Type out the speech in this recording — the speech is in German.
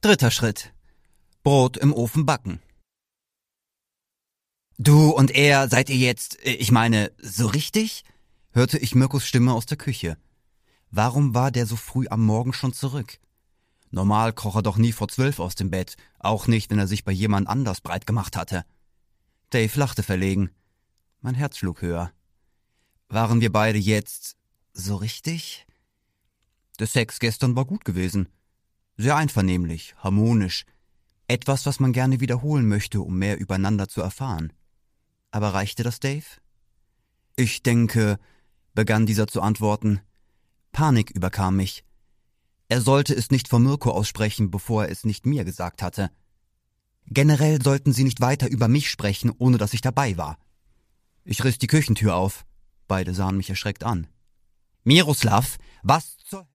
Dritter Schritt. Brot im Ofen backen. »Du und er, seid ihr jetzt, ich meine, so richtig?« hörte ich Mirkos Stimme aus der Küche. Warum war der so früh am Morgen schon zurück? Normal kroch er doch nie vor 12 aus dem Bett, auch nicht, wenn er sich bei jemand anders breit gemacht hatte. Dave lachte verlegen. Mein Herz schlug höher. Waren wir beide jetzt so richtig? Der Sex gestern war gut gewesen. Sehr einvernehmlich, harmonisch. Etwas, was man gerne wiederholen möchte, um mehr übereinander zu erfahren. Aber reichte das, Dave? Ich denke, begann dieser zu antworten. Panik überkam mich. Er sollte es nicht vor Mirko aussprechen, bevor er es nicht mir gesagt hatte. Generell sollten sie nicht weiter über mich sprechen, ohne dass ich dabei war. Ich riss die Küchentür auf. Beide sahen mich erschreckt an. »Miroslav, was zur